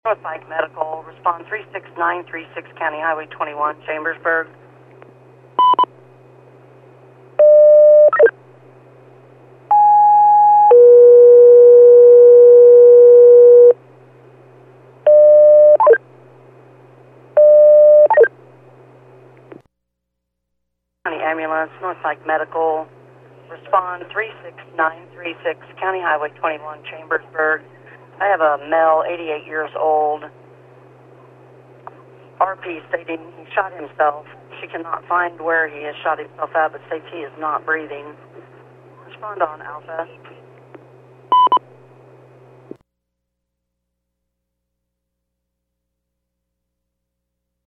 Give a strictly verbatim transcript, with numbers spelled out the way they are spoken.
Northside Medical, respond three six nine three six, County Highway twenty-one, Chambersburg. County Ambulance, Northside Medical, respond three six nine three six, County Highway twenty-one, Chambersburg. I have a male, eighty-eight years old, R P stating he shot himself. She cannot find where he has shot himself at, but states he is not breathing. Respond on Alpha.